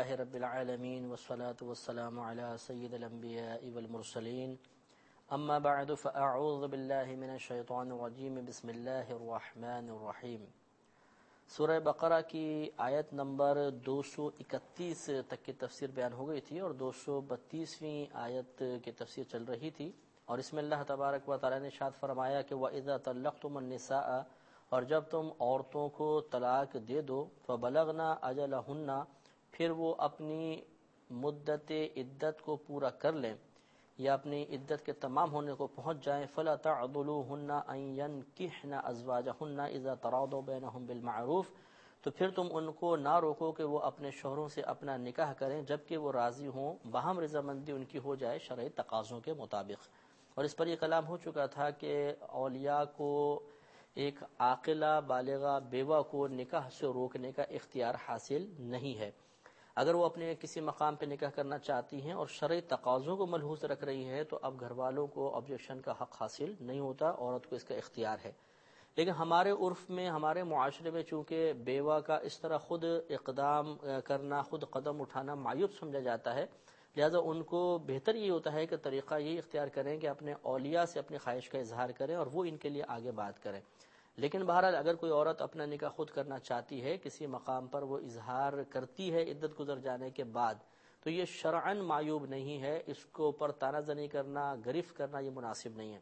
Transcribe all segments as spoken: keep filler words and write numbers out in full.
لله رب العالمين والصلاة والسلام على سيد الأنبياء والمرسلين اما بعد فاعوذ بالله من الشیطان الرجیم بسم اللہ الرحمن الرحیم۔ سورہ بقرہ کی آیت نمبر دو سو اکتیس تک کی تفسیر بیان ہو گئی تھی اور دو سو بتیسویں آیت کی تفسیر چل رہی تھی، اور اس میں اللہ تبارک و تعالی نے ارشاد فرمایا کہ وَإِذَا طَلَّقْتُمُ النِّسَاءَ، اور جب تم عورتوں کو طلاق دے دو، فَبَلَغْنَا أَجَلَهُنَّ، پھر وہ اپنی مدت عدت کو پورا کر لیں یا اپنی عدت کے تمام ہونے کو پہنچ جائیں، فَلَا تَعْضُلُوهُنَّ أَن يَنكِحْنَ أَزْوَاجَهُنَّ إِذَا تَرَاضَوْا بَيْنَهُم بِالْمَعْرُوفِ، تو پھر تم ان کو نہ روکو کہ وہ اپنے شوہروں سے اپنا نکاح کریں جبکہ وہ راضی ہوں، باہم رضامندی ان کی ہو جائے شرعی تقاضوں کے مطابق۔ اور اس پر یہ کلام ہو چکا تھا کہ اولیاء کو ایک عاقلہ بالغہ بیوہ کو نکاح سے روکنے کا اختیار حاصل نہیں ہے۔ اگر وہ اپنے کسی مقام پہ نکاح کرنا چاہتی ہیں اور شرعی تقاضوں کو ملحوظ رکھ رہی ہیں تو اب گھر والوں کو آبجیکشن کا حق حاصل نہیں ہوتا، عورت کو اس کا اختیار ہے۔ لیکن ہمارے عرف میں، ہمارے معاشرے میں چونکہ بیوہ کا اس طرح خود اقدام کرنا، خود قدم اٹھانا معیوب سمجھا جاتا ہے، لہذا ان کو بہتر یہ ہوتا ہے کہ طریقہ یہ اختیار کریں کہ اپنے اولیاء سے اپنی خواہش کا اظہار کریں اور وہ ان کے لیے آگے بات کریں۔ لیکن بہرحال اگر کوئی عورت اپنا نکاح خود کرنا چاہتی ہے، کسی مقام پر وہ اظہار کرتی ہے عدت گزر جانے کے بعد، تو یہ شرعاً معیوب نہیں ہے، اس کو اوپر طعنہ زنی کرنا، گرفت کرنا یہ مناسب نہیں ہے۔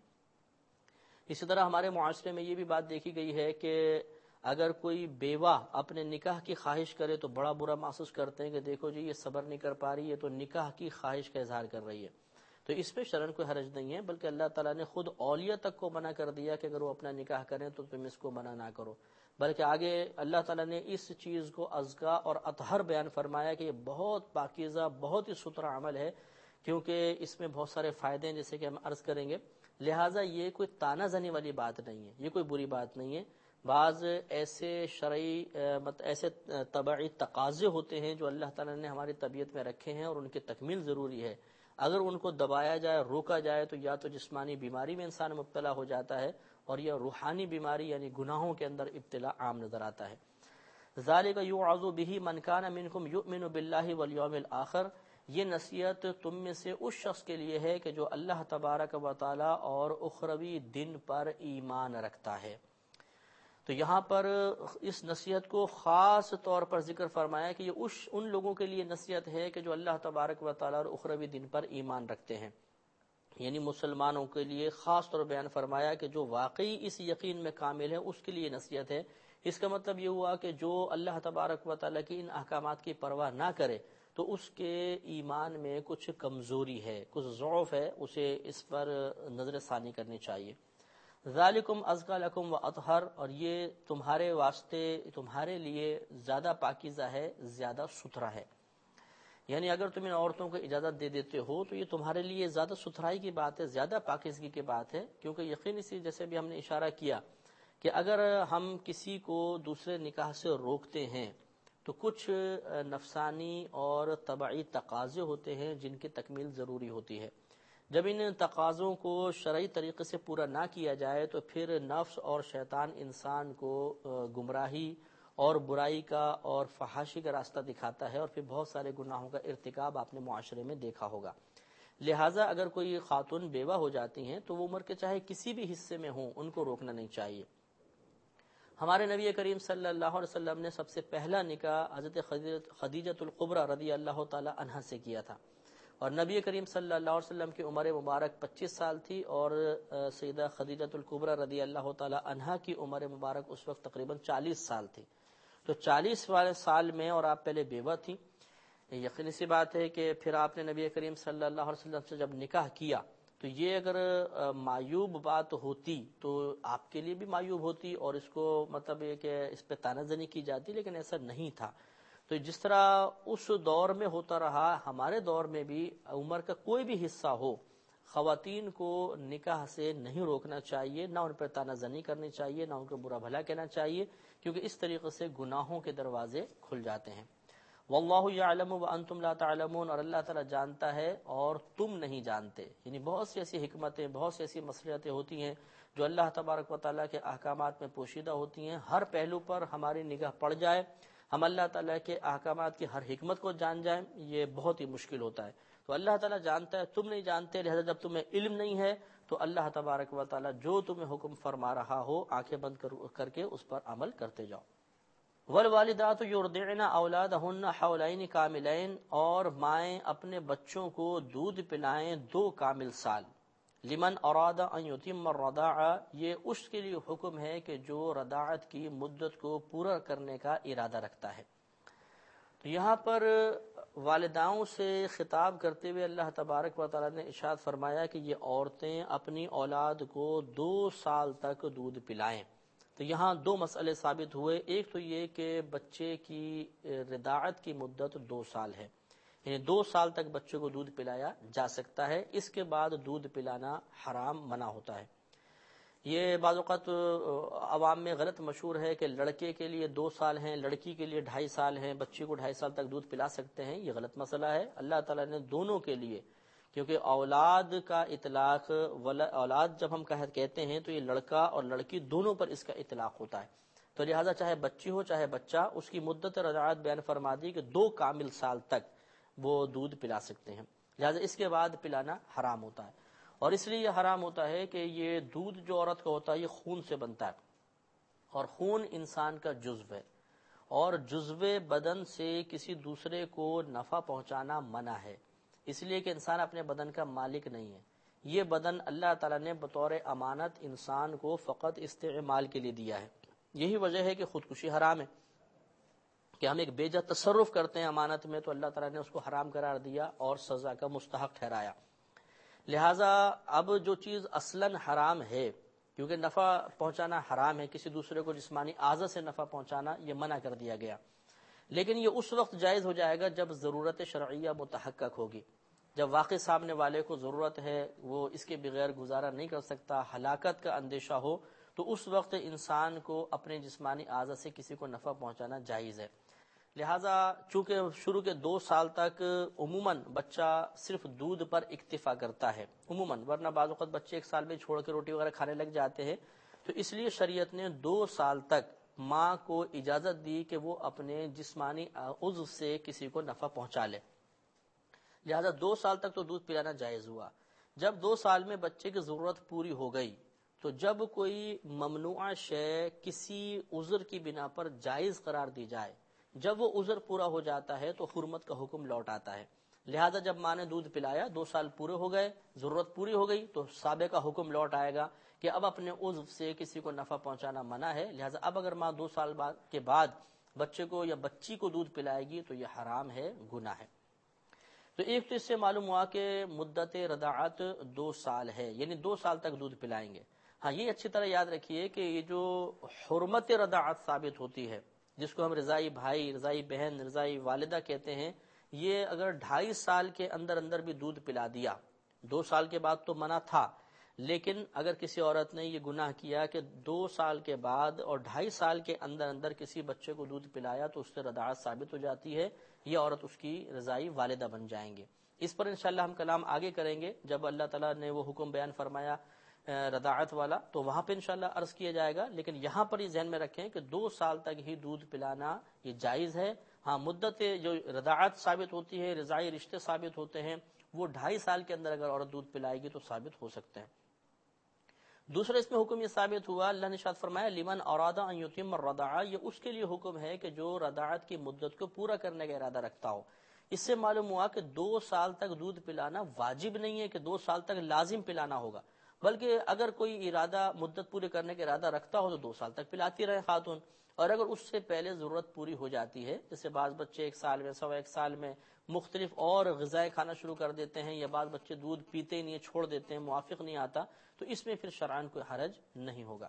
اسی طرح ہمارے معاشرے میں یہ بھی بات دیکھی گئی ہے کہ اگر کوئی بیوہ اپنے نکاح کی خواہش کرے تو بڑا برا محسوس کرتے ہیں کہ دیکھو جی یہ صبر نہیں کر پا رہی ہے تو نکاح کی خواہش کا اظہار کر رہی ہے۔ تو اس پہ شرعاً کوئی حرج نہیں ہے، بلکہ اللہ تعالیٰ نے خود اولیاء تک کو منع کر دیا کہ اگر وہ اپنا نکاح کریں تو تم اس کو منع نہ کرو، بلکہ آگے اللہ تعالیٰ نے اس چیز کو ازکا اور اطہر بیان فرمایا کہ یہ بہت پاکیزہ، بہت ہی ستھرا عمل ہے، کیونکہ اس میں بہت سارے فائدے ہیں جیسے کہ ہم عرض کریں گے، لہٰذا یہ کوئی طعنہ زنی والی بات نہیں ہے، یہ کوئی بری بات نہیں ہے۔ بعض ایسے شرعی ایسے طبعی تقاضے ہوتے ہیں جو اللہ تعالیٰ نے ہماری طبیعت میں رکھے ہیں اور ان کی تکمیل ضروری ہے، اگر ان کو دبایا جائے، روکا جائے تو یا تو جسمانی بیماری میں انسان مبتلا ہو جاتا ہے اور یا روحانی بیماری یعنی گناہوں کے اندر ابتلا عام نظر آتا ہے۔ ذالک یوعظ بہ من کان منکم یؤمن باللہ والیوم الآخر، یہ نصیحت تم میں سے اس شخص کے لیے ہے کہ جو اللہ تبارک و تعالی اور اخروی دن پر ایمان رکھتا ہے۔ تو یہاں پر اس نصیحت کو خاص طور پر ذکر فرمایا کہ یہ اس ان لوگوں کے لیے نصیحت ہے کہ جو اللہ تبارک و تعالی اور اخروی دن پر ایمان رکھتے ہیں، یعنی مسلمانوں کے لیے خاص طور بیان فرمایا کہ جو واقعی اس یقین میں کامل ہے اس کے لیے نصیحت ہے۔ اس کا مطلب یہ ہوا کہ جو اللہ تبارک و تعالی کی ان احکامات کی پرواہ نہ کرے تو اس کے ایمان میں کچھ کمزوری ہے، کچھ ضعف ہے، اسے اس پر نظر ثانی کرنی چاہیے۔ ذالکم ازکی لکم و اطہر، اور یہ تمہارے واسطے، تمہارے لیے زیادہ پاکیزہ ہے، زیادہ ستھرا ہے۔ یعنی اگر تم ان عورتوں کو اجازت دے دیتے ہو تو یہ تمہارے لیے زیادہ ستھرائی کی بات ہے، زیادہ پاکیزگی کی بات ہے، کیونکہ یقینی سی جیسے بھی ہم نے اشارہ کیا کہ اگر ہم کسی کو دوسرے نکاح سے روکتے ہیں تو کچھ نفسانی اور طبعی تقاضے ہوتے ہیں جن کی تکمیل ضروری ہوتی ہے۔ جب ان تقاضوں کو شرعی طریقے سے پورا نہ کیا جائے تو پھر نفس اور شیطان انسان کو گمراہی اور برائی کا اور فحاشی کا راستہ دکھاتا ہے، اور پھر بہت سارے گناہوں کا ارتکاب آپ نے معاشرے میں دیکھا ہوگا۔ لہٰذا اگر کوئی خاتون بیوہ ہو جاتی ہیں تو وہ عمر کے چاہے کسی بھی حصے میں ہوں، ان کو روکنا نہیں چاہیے۔ ہمارے نبی کریم صلی اللہ علیہ وسلم نے سب سے پہلا نکاح حضرت خدیجۃ الکبریٰ رضی اللہ تعالی عنہا سے کیا تھا، اور نبی کریم صلی اللہ علیہ وسلم کی عمر مبارک پچیس سال تھی اور سیدہ خدیجۃ الکبریٰ رضی اللہ تعالی عنہا کی عمر مبارک اس وقت تقریباً چالیس سال تھی۔ تو چالیس والے سال میں اور آپ پہلے بیوہ تھی، یقینی سی بات ہے کہ پھر آپ نے نبی کریم صلی اللہ علیہ وسلم سے جب نکاح کیا تو یہ اگر معیوب بات ہوتی تو آپ کے لیے بھی معیوب ہوتی اور اس کو مطلب یہ کہ اس پہ طعنہ زنی کی جاتی، لیکن ایسا نہیں تھا۔ تو جس طرح اس دور میں ہوتا رہا، ہمارے دور میں بھی عمر کا کوئی بھی حصہ ہو، خواتین کو نکاح سے نہیں روکنا چاہیے، نہ ان پر طعنہ زنی کرنی چاہیے، نہ ان کو برا بھلا کہنا چاہیے، کیونکہ اس طریقے سے گناہوں کے دروازے کھل جاتے ہیں۔ واللہ یعلم وانتم لا تعلمون، اور اللہ تعالیٰ جانتا ہے اور تم نہیں جانتے۔ یعنی بہت سی ایسی حکمتیں، بہت سی ایسی مصلحتیں ہوتی ہیں جو اللہ تبارک و تعالیٰ کے احکامات میں پوشیدہ ہوتی ہیں، ہر پہلو پر ہماری نگاہ پڑ جائے، ہم اللہ تعالیٰ کے احکامات کی ہر حکمت کو جان جائیں یہ بہت ہی مشکل ہوتا ہے. تو اللہ تعالیٰ جانتا ہے، تم نہیں جانتے، لہذا جب تمہیں علم نہیں ہے تو اللہ تبارک و تعالیٰ جو تمہیں حکم فرما رہا ہو آنکھیں بند کر کر کے اس پر عمل کرتے جاؤ. والوالدات یرضعن اولادہن حولین کاملین، اور مائیں اپنے بچوں کو دودھ پلائیں دو کامل سال. لمن اراد ان یتم الرضاعہ، یہ اس کے لیے حکم ہے کہ جو رضاعت کی مدت کو پورا کرنے کا ارادہ رکھتا ہے. تو یہاں پر والداؤں سے خطاب کرتے ہوئے اللہ تبارک و تعالیٰ نے ارشاد فرمایا کہ یہ عورتیں اپنی اولاد کو دو سال تک دودھ پلائیں. تو یہاں دو مسئلے ثابت ہوئے. ایک تو یہ کہ بچے کی رضاعت کی مدت دو سال ہے، یعنی دو سال تک بچے کو دودھ پلایا جا سکتا ہے، اس کے بعد دودھ پلانا حرام منع ہوتا ہے. یہ بعض اوقات عوام میں غلط مشہور ہے کہ لڑکے کے لیے دو سال ہیں، لڑکی کے لیے ڈھائی سال ہیں، بچے کو ڈھائی سال تک دودھ پلا سکتے ہیں. یہ غلط مسئلہ ہے. اللہ تعالیٰ نے دونوں کے لیے، کیونکہ اولاد کا اطلاق، اولاد جب ہم کہتے ہیں تو یہ لڑکا اور لڑکی دونوں پر اس کا اطلاق ہوتا ہے. تو لہٰذا چاہے بچی ہو چاہے بچہ، اس کی مدت رضاعت بیان فرما دی کہ دو کامل سال تک وہ دودھ پلا سکتے ہیں. لہٰذا اس کے بعد پلانا حرام ہوتا ہے. اور اس لیے یہ حرام ہوتا ہے کہ یہ دودھ جو عورت کا ہوتا ہے یہ خون سے بنتا ہے، اور خون انسان کا جزو ہے، اور جزو بدن سے کسی دوسرے کو نفع پہنچانا منع ہے، اس لیے کہ انسان اپنے بدن کا مالک نہیں ہے. یہ بدن اللہ تعالیٰ نے بطور امانت انسان کو فقط استعمال کے لیے دیا ہے. یہی وجہ ہے کہ خودکشی حرام ہے، کہ ہم ایک بے جا تصرف کرتے ہیں امانت میں تو اللہ تعالیٰ نے اس کو حرام قرار دیا اور سزا کا مستحق ٹھہرایا. لہٰذا اب جو چیز اصلاً حرام ہے، کیونکہ نفع پہنچانا حرام ہے، کسی دوسرے کو جسمانی اعضاء سے نفع پہنچانا یہ منع کر دیا گیا، لیکن یہ اس وقت جائز ہو جائے گا جب ضرورت شرعیہ متحقق ہوگی. جب واقع سامنے والے کو ضرورت ہے، وہ اس کے بغیر گزارا نہیں کر سکتا، ہلاکت کا اندیشہ ہو، تو اس وقت انسان کو اپنے جسمانی اعضاء سے کسی کو نفع پہنچانا جائز ہے. لہٰذا چونکہ شروع کے دو سال تک عموماً بچہ صرف دودھ پر اکتفا کرتا ہے عموماً، ورنہ بعض اوقات بچے ایک سال میں چھوڑ کے روٹی وغیرہ کھانے لگ جاتے ہیں، تو اس لیے شریعت نے دو سال تک ماں کو اجازت دی کہ وہ اپنے جسمانی عضو سے کسی کو نفع پہنچا لے. لہٰذا دو سال تک تو دودھ پلانا جائز ہوا. جب دو سال میں بچے کی ضرورت پوری ہو گئی تو جب کوئی ممنوعہ شے کسی عذر کی بنا پر جائز قرار دی جائے، جب وہ عذر پورا ہو جاتا ہے تو حرمت کا حکم لوٹ آتا ہے. لہذا جب ماں نے دودھ پلایا، دو سال پورے ہو گئے، ضرورت پوری ہو گئی، تو سابقہ حکم لوٹ آئے گا کہ اب اپنے عضو سے کسی کو نفع پہنچانا منع ہے. لہذا اب اگر ماں دو سال بعد کے بعد بچے کو یا بچی کو دودھ پلائے گی تو یہ حرام ہے، گناہ ہے. تو ایک تو اس سے معلوم ہوا کہ مدت رضاعت دو سال ہے، یعنی دو سال تک دودھ پلائیں گے. ہاں یہ اچھی طرح یاد رکھیے کہ یہ جو حرمت رضاعت ثابت ہوتی ہے، جس کو ہم رضائی بھائی، رضائی بہن، رضائی والدہ کہتے ہیں، یہ اگر ڈھائی سال کے اندر اندر بھی دودھ پلا دیا، دو سال کے بعد تو منع تھا، لیکن اگر کسی عورت نے یہ گناہ کیا کہ دو سال کے بعد اور ڈھائی سال کے اندر اندر کسی بچے کو دودھ پلایا تو اس سے رضاعت ثابت ہو جاتی ہے، یہ عورت اس کی رضائی والدہ بن جائیں گے. اس پر انشاءاللہ ہم کلام آگے کریں گے جب اللہ تعالیٰ نے وہ حکم بیان فرمایا رضاعت والا، تو وہاں پہ انشاءاللہ عرض کیا جائے گا. لیکن یہاں پر یہ ذہن میں رکھیں کہ دو سال تک ہی دودھ پلانا یہ جائز ہے. ہاں مدت جو رضاعت ثابت ہوتی ہے، رضائی رشتے ثابت ہوتے ہیں، وہ ڈھائی سال کے اندر اگر عورت دودھ پلائے گی تو ثابت ہو سکتے ہیں. دوسرا اس میں حکم یہ ثابت ہوا، اللہ نے ارشاد فرمایا لمن اراد ان یتم الرضاعہ، یہ اس کے لیے حکم ہے کہ جو رضاعت کی مدت کو پورا کرنے کا ارادہ رکھتا ہو. اس سے معلوم ہوا کہ دو سال تک دودھ پلانا واجب نہیں ہے کہ دو سال تک لازم پلانا ہوگا، بلکہ اگر کوئی ارادہ مدت پورے کرنے کا ارادہ رکھتا ہو تو دو سال تک پلاتی رہے خاتون. اور اگر اس سے پہلے ضرورت پوری ہو جاتی ہے، جیسے بعض بچے ایک سال میں سوا ایک سال میں مختلف اور غذائیں کھانا شروع کر دیتے ہیں، یا بعض بچے دودھ پیتے ہی نہیں، چھوڑ دیتے ہیں، موافق نہیں آتا، تو اس میں پھر شرعاً کوئی حرج نہیں ہوگا.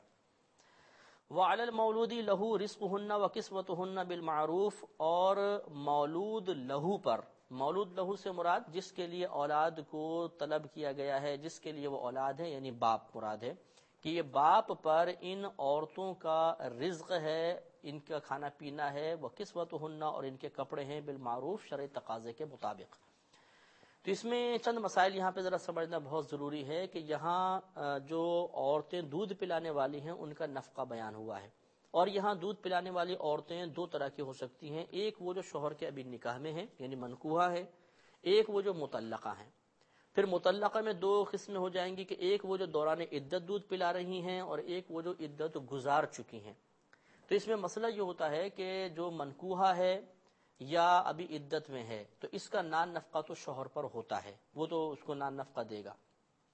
وَعَلَى الْمَوْلُودِ لَهُ رِزْقُهُنَّ وَكِسْوَتُهُنَّ بِالْمَعْرُوفِ، اور مولود لہو پر، مولود لہو سے مراد جس کے لیے اولاد کو طلب کیا گیا ہے، جس کے لیے وہ اولاد ہے، یعنی باپ مراد ہے، کہ یہ باپ پر ان عورتوں کا رزق ہے، ان کا کھانا پینا ہے، وَكِسْوَتُهُنَّ، اور ان کے کپڑے ہیں، بالمعروف شرعی تقاضے کے مطابق. تو اس میں چند مسائل یہاں پہ ذرا سمجھنا بہت ضروری ہے کہ یہاں جو عورتیں دودھ پلانے والی ہیں ان کا نفقہ بیان ہوا ہے. اور یہاں دودھ پلانے والی عورتیں دو طرح کی ہو سکتی ہیں، ایک وہ جو شوہر کے ابھی نکاح میں ہیں یعنی منکوحہ ہے، ایک وہ جو مطلقہ ہیں۔ پھر مطلقہ میں دو قسمیں ہو جائیں گی کہ ایک وہ جو دوران عدت دودھ پلا رہی ہیں اور ایک وہ جو عدت گزار چکی ہیں۔ تو اس میں مسئلہ یہ ہوتا ہے کہ جو منکوحہ ہے یا ابھی عدت میں ہے تو اس کا نان نفقہ تو شوہر پر ہوتا ہے، وہ تو اس کو نان نفقہ دے گا،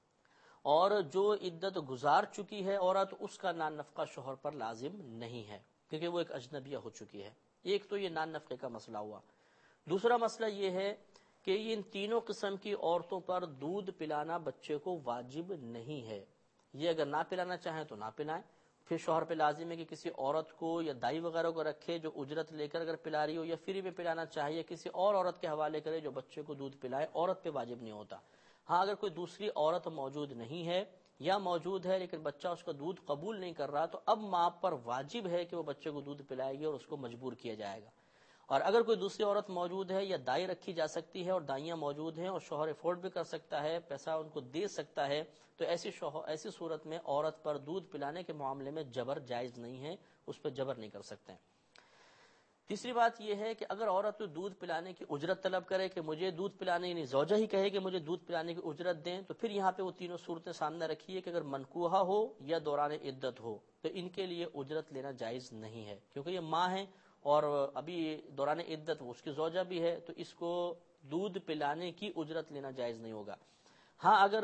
اور جو عدت گزار چکی ہے عورت اس کا نان نفقہ شوہر پر لازم نہیں ہے کیونکہ وہ ایک اجنبیہ ہو چکی ہے۔ ایک تو یہ نان نفقے کا مسئلہ ہوا۔ دوسرا مسئلہ یہ ہے کہ ان تینوں قسم کی عورتوں پر دودھ پلانا بچے کو واجب نہیں ہے، یہ اگر نہ پلانا چاہیں تو نہ پلائیں، پھر شوہر پہ لازم ہے کہ کسی عورت کو یا دائی وغیرہ کو رکھے جو اجرت لے کر اگر پلا رہی ہو، یا فری میں پلانا چاہیے کسی اور عورت کے حوالے کرے جو بچے کو دودھ پلائے، عورت پہ واجب نہیں ہوتا۔ ہاں اگر کوئی دوسری عورت موجود نہیں ہے یا موجود ہے لیکن بچہ اس کا دودھ قبول نہیں کر رہا تو اب ماں پر واجب ہے کہ وہ بچے کو دودھ پلائے گی اور اس کو مجبور کیا جائے گا۔ اور اگر کوئی دوسری عورت موجود ہے یا دائی رکھی جا سکتی ہے اور دائیاں موجود ہیں اور شوہر افورڈ بھی کر سکتا ہے، پیسہ ان کو دے سکتا ہے، تو ایسی شوہر ایسی صورت میں عورت پر دودھ پلانے کے معاملے میں جبر جائز نہیں ہے، اس پہ جبر نہیں کر سکتے ہیں۔ تیسری بات یہ ہے کہ اگر عورت دودھ پلانے کی اجرت طلب کرے کہ مجھے دودھ پلانے، یعنی زوجہ ہی کہے کہ مجھے دودھ پلانے کی اجرت دیں، تو پھر یہاں پہ وہ تینوں صورتیں سامنے رکھیے کہ اگر منکوحہ ہو یا دوران عدت ہو تو ان کے لیے اجرت لینا جائز نہیں ہے، کیونکہ یہ ماں ہیں اور ابھی دوران عدت وہ اس کی زوجہ بھی ہے، تو اس کو دودھ پلانے کی اجرت لینا جائز نہیں ہوگا۔ ہاں اگر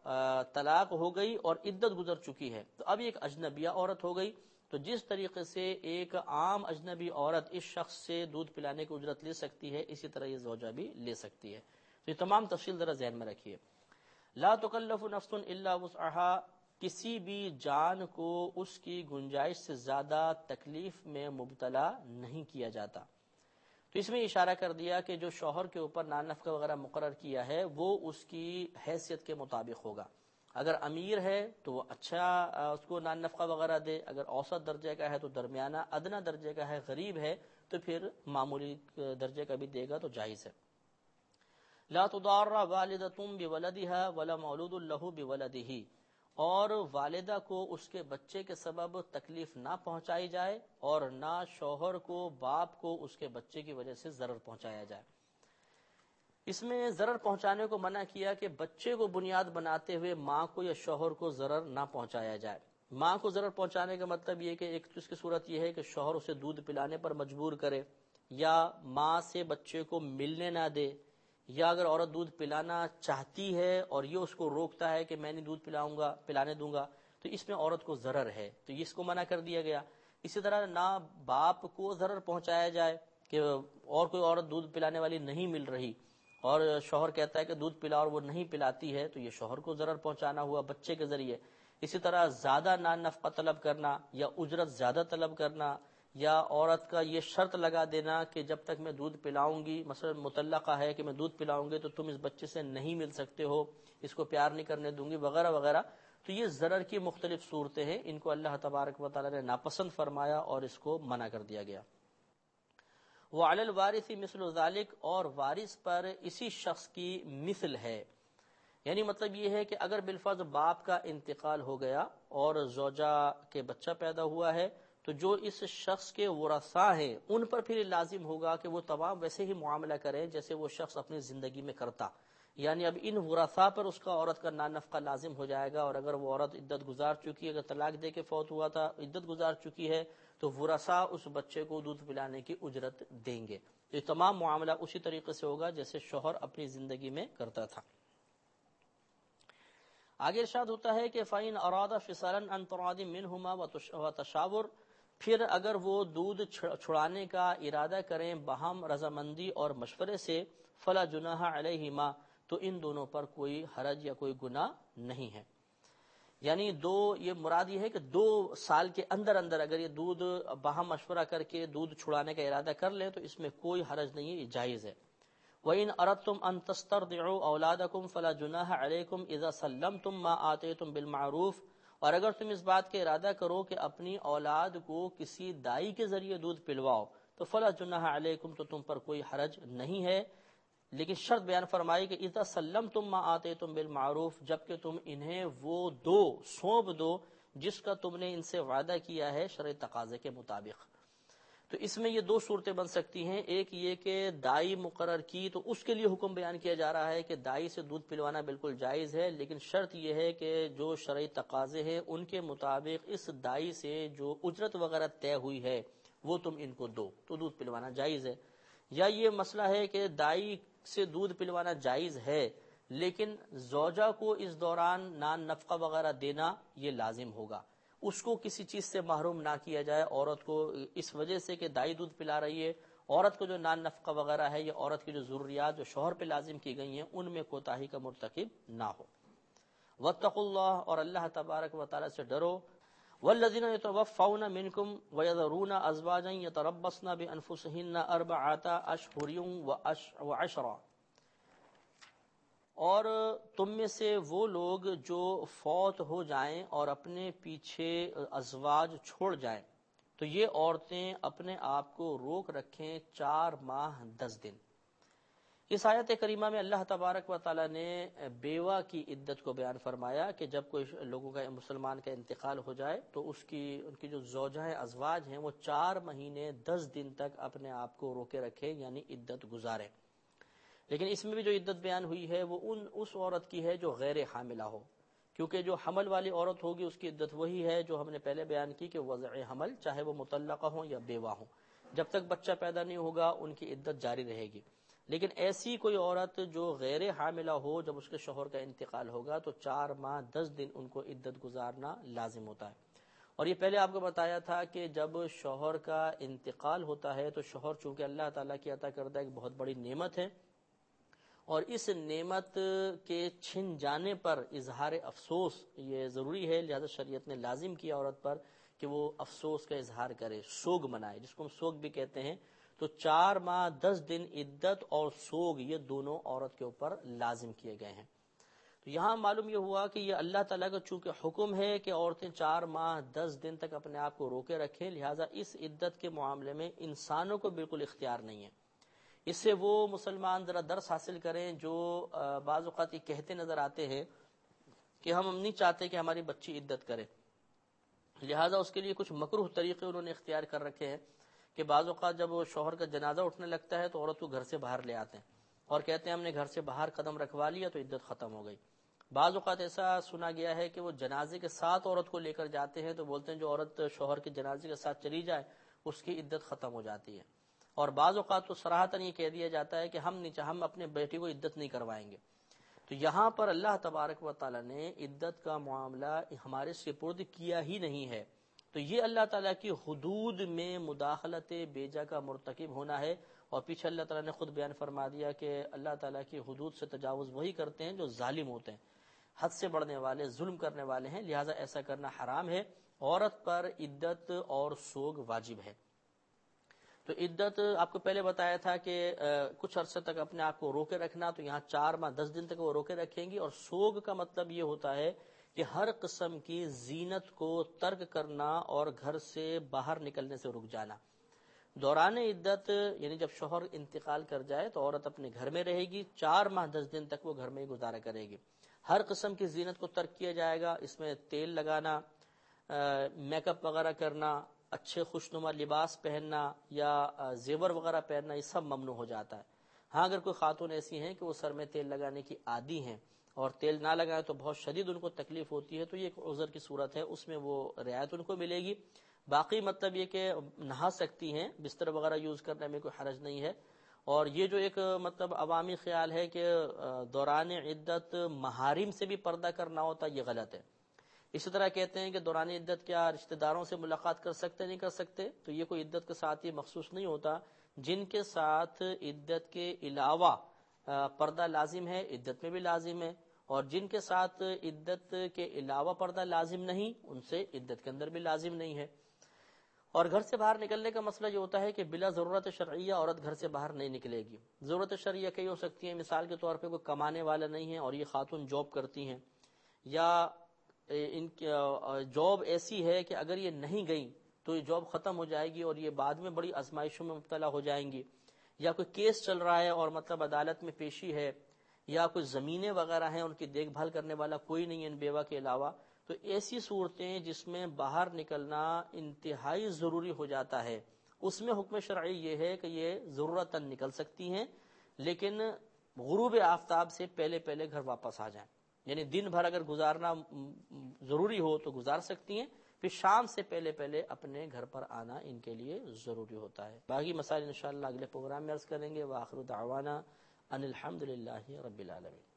طلاق ہو گئی اور عدت گزر چکی ہے تو اب ایک اجنبیہ عورت ہو گئی، تو جس طریقے سے ایک عام اجنبی عورت اس شخص سے دودھ پلانے کی اجرت لے سکتی ہے، اسی طرح یہ زوجہ بھی لے سکتی ہے۔ تو یہ تمام تفصیل ذرا ذہن میں رکھیے۔ لا تکلف نفس الا وسعها، کسی بھی جان کو اس کی گنجائش سے زیادہ تکلیف میں مبتلا نہیں کیا جاتا۔ تو اس میں اشارہ کر دیا کہ جو شوہر کے اوپر نان نفقہ وغیرہ مقرر کیا ہے وہ اس کی حیثیت کے مطابق ہوگا۔ اگر امیر ہے تو وہ اچھا اس کو نان نفقہ وغیرہ دے، اگر اوسط درجے کا ہے تو درمیانہ، ادنا درجے کا ہے، غریب ہے تو پھر معمولی درجے کا بھی دے گا تو جائز ہے۔ لا تضار والدۃ بولدها ولا مولود له بولده، اور والدہ کو اس کے بچے کے سبب تکلیف نہ پہنچائی جائے اور نہ شوہر کو باپ کو اس کے بچے کی وجہ سے ضرر پہنچایا جائے۔ اس میں ضرر پہنچانے کو منع کیا کہ بچے کو بنیاد بناتے ہوئے ماں کو یا شوہر کو ضرر نہ پہنچایا جائے۔ ماں کو ضرر پہنچانے کا مطلب یہ کہ ایک تو اس کی صورت یہ ہے کہ شوہر اسے دودھ پلانے پر مجبور کرے، یا ماں سے بچے کو ملنے نہ دے، یا اگر عورت دودھ پلانا چاہتی ہے اور یہ اس کو روکتا ہے کہ میں نہیں دودھ پلاؤں گا پلانے دوں گا، تو اس میں عورت کو ضرر ہے، تو اس کو منع کر دیا گیا۔ اسی طرح نہ باپ کو ضرر پہنچایا جائے کہ اور کوئی عورت دودھ پلانے والی نہیں مل رہی اور شوہر کہتا ہے کہ دودھ پلا اور وہ نہیں پلاتی ہے، تو یہ شوہر کو ضرر پہنچانا ہوا بچے کے ذریعے۔ اسی طرح زیادہ نان نفقہ طلب کرنا یا اجرت زیادہ طلب کرنا، یا عورت کا یہ شرط لگا دینا کہ جب تک میں دودھ پلاؤں گی، مثلا مطلقہ ہے کہ میں دودھ پلاؤں گی تو تم اس بچے سے نہیں مل سکتے ہو، اس کو پیار نہیں کرنے دوں گی وغیرہ وغیرہ، تو یہ ضرر کی مختلف صورتیں ہیں، ان کو اللہ تبارک و تعالی نے ناپسند فرمایا اور اس کو منع کر دیا گیا۔ وعلی الوارث مثل ذلک، اور وارث پر اسی شخص کی مثل ہے، یعنی مطلب یہ ہے کہ اگر بالفرض باپ کا انتقال ہو گیا اور زوجہ کے بچہ پیدا ہوا ہے تو جو اس شخص کے ورثاء ہیں ان پر پھر لازم ہوگا کہ وہ تمام ویسے ہی معاملہ کریں جیسے وہ شخص اپنی زندگی میں کرتا، یعنی اب ان ورثاء پر اس کا عورت کا نان نفقہ لازم ہو جائے گا، اور اگر وہ عورت عدت گزار چکی ہے، اگر طلاق دے کے فوت ہوا تھا، عدت گزار چکی ہے، تو ورثاء اس بچے کو دودھ پلانے کی اجرت دیں گے۔ یہ تمام معاملہ اسی طریقے سے ہوگا جیسے شوہر اپنی زندگی میں کرتا تھا۔ آگے ارشاد ہوتا ہے کہ فَإِنْ أَرَادَ فِصَالًا عَنْ تَرَاضٍ مِّنْهُمَا وَتَشَاوُرٍ، پھر اگر وہ دودھ چھڑانے کا ارادہ کریں باہم رضامندی اور مشورے سے، فَلَا جُنَاحَ عَلَيْهِمَا، تو ان دونوں پر کوئی حرج یا کوئی گناہ نہیں ہے۔ یعنی دو، یہ مراد یہ ہے کہ دو سال کے اندر اندر اگر یہ دودھ باہم مشورہ کر کے دودھ چھڑانے کا ارادہ کر لیں تو اس میں کوئی حرج نہیں ہے، یہ جائز ہے۔ وَإِنْ أَرَدْتُمْ أَن تَسْتَرْضِعُوا أَوْلَادَكُمْ فَلَا جُنَاحَ عَلَيْكُمْ إِذَا سَلَّمْتُمْ مَا آتَيْتُمْ بِالْمَعْرُوفِ، اور اگر تم اس بات کے ارادہ کرو کہ اپنی اولاد کو کسی دائی کے ذریعے دودھ پلواؤ تو فَلَا جُنَاحَ عَلَيْكُمْ، تو تم پر کوئی حرج نہیں ہے، لیکن شرط بیان فرمائی کہ اذا سلمتم ما آتیتم بالمعروف، جبکہ تم انہیں وہ دو سونپ دو جس کا تم نے ان سے وعدہ کیا ہے شرع تقاضے کے مطابق۔ تو اس میں یہ دو صورتیں بن سکتی ہیں، ایک یہ کہ دائی مقرر کی تو اس کے لیے حکم بیان کیا جا رہا ہے کہ دائی سے دودھ پلوانا بالکل جائز ہے، لیکن شرط یہ ہے کہ جو شرعی تقاضے ہیں ان کے مطابق اس دائی سے جو اجرت وغیرہ طے ہوئی ہے وہ تم ان کو دو، تو دودھ پلوانا جائز ہے۔ یا یہ مسئلہ ہے کہ دائی سے دودھ پلوانا جائز ہے لیکن زوجہ کو اس دوران نان نفقہ وغیرہ دینا یہ لازم ہوگا، اس کو کسی چیز سے محروم نہ کیا جائے، عورت کو اس وجہ سے کہ دائی دودھ پلا رہی ہے، عورت کو جو نان نفقہ وغیرہ ہے یا عورت کی جو ضروریات جو شوہر پہ لازم کی گئی ہیں ان میں کوتاہی کا مرتکب نہ ہو۔ واتقوا اللہ، اور اللہ تبارک و تعالی سے ڈرو۔ والذین یتوفون منکم ویذرون ازواجا یتربصن بانفسہن اربعۃ اشہر وعشرا، اور تم میں سے وہ لوگ جو فوت ہو جائیں اور اپنے پیچھے ازواج چھوڑ جائیں تو یہ عورتیں اپنے آپ کو روک رکھیں چار ماہ دس دن۔ اس آیت کریمہ میں اللہ تبارک و تعالی نے بیوہ کی عدت کو بیان فرمایا کہ جب کوئی لوگوں کا مسلمان کا انتقال ہو جائے تو اس کی ان کی جو زوجہ ہیں ازواج ہیں وہ چار مہینے دس دن تک اپنے آپ کو روکے رکھیں، یعنی عدت گزاریں۔ لیکن اس میں بھی جو عدت بیان ہوئی ہے وہ ان اس عورت کی ہے جو غیر حاملہ ہو، کیونکہ جو حمل والی عورت ہوگی اس کی عدت وہی ہے جو ہم نے پہلے بیان کی کہ وضع حمل، چاہے وہ مطلقہ ہوں یا بیوہ ہوں، جب تک بچہ پیدا نہیں ہوگا ان کی عدت جاری رہے گی۔ لیکن ایسی کوئی عورت جو غیر حاملہ ہو جب اس کے شوہر کا انتقال ہوگا تو چار ماہ دس دن ان کو عدت گزارنا لازم ہوتا ہے۔ اور یہ پہلے آپ کو بتایا تھا کہ جب شوہر کا انتقال ہوتا ہے تو شوہر چونکہ اللہ تعالیٰ کی عطا کردہ ایک بہت بڑی نعمت ہے، اور اس نعمت کے چھن جانے پر اظہار افسوس یہ ضروری ہے، لہذا شریعت نے لازم کیا عورت پر کہ وہ افسوس کا اظہار کرے، سوگ منائے، جس کو ہم سوگ بھی کہتے ہیں۔ تو چار ماہ دس دن عدت اور سوگ یہ دونوں عورت کے اوپر لازم کیے گئے ہیں۔ تو یہاں معلوم یہ ہوا کہ یہ اللہ تعالیٰ کا چونکہ حکم ہے کہ عورتیں چار ماہ دس دن تک اپنے آپ کو روکے رکھیں، لہٰذا اس عدت کے معاملے میں انسانوں کو بالکل اختیار نہیں ہے۔ اس سے وہ مسلمان ذرا درس حاصل کریں جو بعض اوقات یہ کہتے نظر آتے ہیں کہ ہم نہیں چاہتے کہ ہماری بچی عدت کرے، لہٰذا اس کے لیے کچھ مکروہ طریقے انہوں نے اختیار کر رکھے ہیں کہ بعض اوقات جب وہ شوہر کا جنازہ اٹھنے لگتا ہے تو عورت کو گھر سے باہر لے آتے ہیں اور کہتے ہیں ہم نے گھر سے باہر قدم رکھوا لیا تو عدت ختم ہو گئی۔ بعض اوقات ایسا سنا گیا ہے کہ وہ جنازے کے ساتھ عورت کو لے کر جاتے ہیں تو بولتے ہیں جو عورت شوہر کے جنازے کے ساتھ چلی جائے اس کی عدت ختم ہو جاتی ہے۔ اور بعض اوقات تو صراحتاً یہ کہہ دیا جاتا ہے کہ ہم نہیں ہم اپنے بیٹی کو عدت نہیں کروائیں گے۔ تو یہاں پر اللہ تبارک و تعالیٰ نے عدت کا معاملہ ہمارے سپرد کیا ہی نہیں ہے، تو یہ اللہ تعالیٰ کی حدود میں مداخلت بیجا کا مرتکب ہونا ہے۔ اور پیچھے اللہ تعالیٰ نے خود بیان فرما دیا کہ اللہ تعالیٰ کی حدود سے تجاوز وہی کرتے ہیں جو ظالم ہوتے ہیں، حد سے بڑھنے والے، ظلم کرنے والے ہیں، لہٰذا ایسا کرنا حرام ہے۔ عورت پر عدت اور سوگ واجب ہے۔ تو عدت آپ کو پہلے بتایا تھا کہ کچھ عرصے تک اپنے آپ کو روکے رکھنا، تو یہاں چار ماہ دس دن تک وہ روکے رکھیں گی۔ اور سوگ کا مطلب یہ ہوتا ہے کہ ہر قسم کی زینت کو ترک کرنا اور گھر سے باہر نکلنے سے رک جانا۔ دوران عدت یعنی جب شوہر انتقال کر جائے تو عورت اپنے گھر میں رہے گی، چار ماہ دس دن تک وہ گھر میں ہی گزارا کرے گی۔ ہر قسم کی زینت کو ترک کیا جائے گا، اس میں تیل لگانا، میک اپ وغیرہ کرنا، اچھے خوشنما لباس پہننا یا زیور وغیرہ پہننا، یہ سب ممنوع ہو جاتا ہے۔ ہاں اگر کوئی خاتون ایسی ہیں کہ وہ سر میں تیل لگانے کی عادی ہیں اور تیل نہ لگائیں تو بہت شدید ان کو تکلیف ہوتی ہے، تو یہ ایک عذر کی صورت ہے، اس میں وہ رعایت ان کو ملے گی۔ باقی مطلب یہ کہ نہا سکتی ہیں، بستر وغیرہ یوز کرنے میں کوئی حرج نہیں ہے۔ اور یہ جو ایک مطلب عوامی خیال ہے کہ دوران عدت محارم سے بھی پردہ کرنا ہوتا، یہ غلط ہے۔ اسی طرح کہتے ہیں کہ دوران عدت کیا رشتہ داروں سے ملاقات کر سکتے نہیں کر سکتے، تو یہ کوئی عدت کے ساتھ یہ مخصوص نہیں ہوتا۔ جن کے ساتھ عدت کے علاوہ پردہ لازم ہے عدت میں بھی لازم ہے، اور جن کے ساتھ عدت کے علاوہ پردہ لازم نہیں ان سے عدت کے اندر بھی لازم نہیں ہے۔ اور گھر سے باہر نکلنے کا مسئلہ یہ ہوتا ہے کہ بلا ضرورت شرعیہ عورت گھر سے باہر نہیں نکلے گی۔ ضرورت شرعیہ کئی ہو سکتی ہے، مثال کے طور پہ کوئی کمانے والا نہیں ہے اور یہ خاتون جاب کرتی ہیں، یا ان کی جاب ایسی ہے کہ اگر یہ نہیں گئی تو یہ جاب ختم ہو جائے گی اور یہ بعد میں بڑی آزمائشوں میں مبتلا ہو جائیں گی، یا کوئی کیس چل رہا ہے اور مطلب عدالت میں پیشی ہے، یا کوئی زمینیں وغیرہ ہیں ان کی دیکھ بھال کرنے والا کوئی نہیں ہے ان بیوہ کے علاوہ، تو ایسی صورتیں جس میں باہر نکلنا انتہائی ضروری ہو جاتا ہے، اس میں حکم شرعی یہ ہے کہ یہ ضرورتاً نکل سکتی ہیں، لیکن غروب آفتاب سے پہلے پہلے گھر واپس آ جائیں، یعنی دن بھر اگر گزارنا ضروری ہو تو گزار سکتی ہیں، پھر شام سے پہلے پہلے اپنے گھر پر آنا ان کے لیے ضروری ہوتا ہے۔ باقی مسائل انشاءاللہ اگلے پروگرام میں عرض کریں گے۔ وآخر دعوانا ان الحمد للہ رب العالمین۔